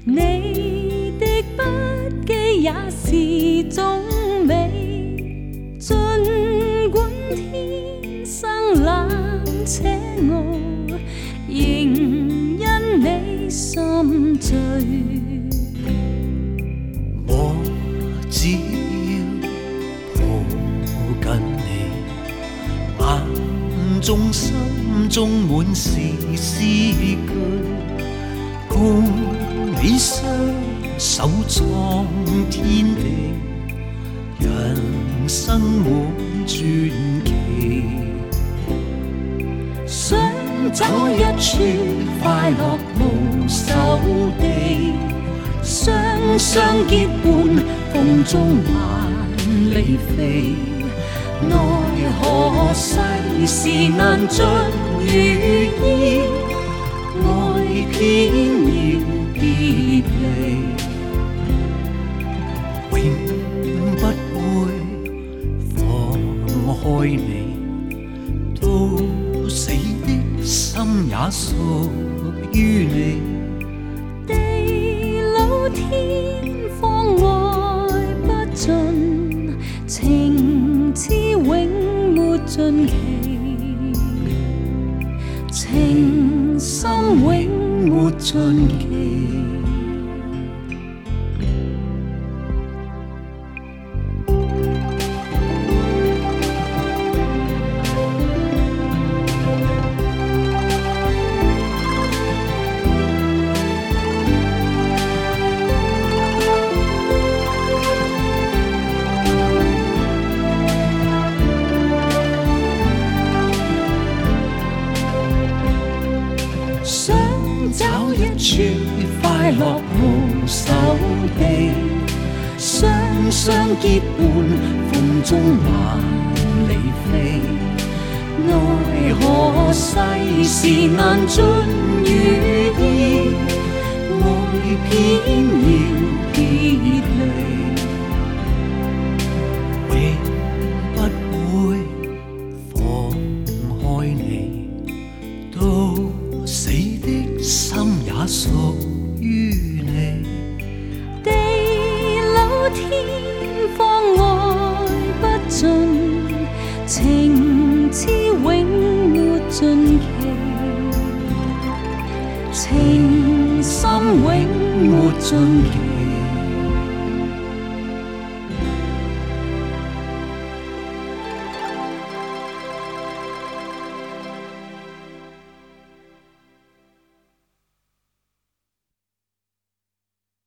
你的不羁也是種美，儘管天生冷且傲，仍因你心醉。 我只要抱緊你，眼中心中滿是詩句，共你雙手創天地，人生滿傳奇。 想找一處快樂無愁地，雙雙結伴，風中還離飛。奈何世事難盡如意，愛偏要別離， 永不會放開你，到死的心也屬於你。 地老天荒愛不盡，情痴永沒盡期，情深永沒盡期。想找一處快樂無愁地，雙雙結伴，風中還離飛。奈何世事難盡如意，愛偏要別離， 永不會放開你，到死的心也屬於你。 地老天荒愛不盡，情痴永沒盡期，情深永沒盡期。